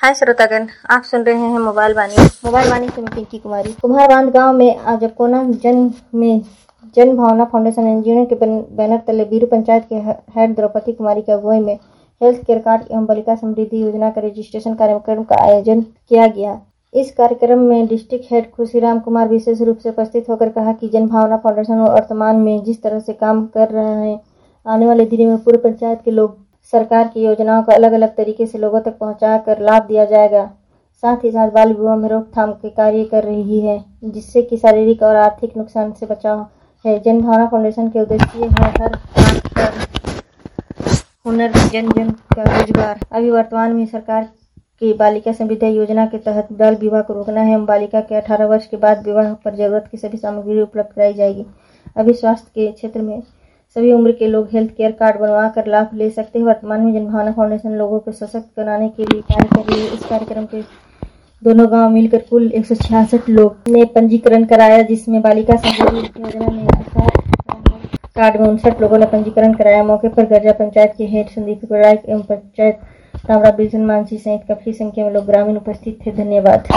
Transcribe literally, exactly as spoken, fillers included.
हाय श्रोतागण, आप सुन रहे हैं मोबाइल वाणी मोबाइल वाणी से मैं पिंकी कुमारी। कुम्हारबांध गांव में आज कोना जन में जन भावना फाउंडेशन एनजीओ के बैनर तले बीरू पंचायत के हेड द्रौपदी कुमारी की अगुवाई में हेल्थ केयर कार्ड एवं बालिका समृद्धि योजना का रजिस्ट्रेशन कार्यक्रम का आयोजन किया गया। इस कार्यक्रम में डिस्ट्रिक्ट हेड खुशीराम कुमार विशेष रूप से उपस्थित होकर कहा कि जन भावना फाउंडेशन वर्तमान में जिस तरह से काम कर रहे हैं, आने वाले दिनों में पूरे पंचायत के लोग सरकार की योजनाओं को अलग अलग तरीके से लोगों तक पहुंचाकर लाभ दिया जाएगा। साथ ही साथ बाल विवाह में रोकथाम के कार्य कर रही है, जिससे कि शारीरिक और आर्थिक नुकसान से बचाव है। जन भावना फाउंडेशन के उद्देश्य है हर हाथ पर हुनर, जन जन का रोजगार। अभी वर्तमान में सरकार की बालिका समृद्धि योजना के तहत बाल विवाह को रोकना है एवं बालिका के अठारह वर्ष के बाद विवाह पर जरूरत की सभी सामग्री उपलब्ध कराई जाएगी। अभी स्वास्थ्य के क्षेत्र में सभी उम्र के लोग हेल्थ केयर कार्ड बनवा कर लाभ ले सकते हैं। वर्तमान में जन भावना फाउंडेशन लोगों को सशक्त बनाने के लिए कार्य कर रही है। इस कार्यक्रम के दोनों गांव मिलकर कुल एक सौ छियासठ लोग ने पंजीकरण कराया, जिसमें बालिका समृद्धि योजना में कार्ड में उनसठ लोगों ने पंजीकरण कराया। मौके पर गरजा पंचायत के हेड संदीप राय एवं पंचायत तामरा बिरजन मानसी सहित काफी संख्या में लोग ग्रामीण उपस्थित थे। धन्यवाद।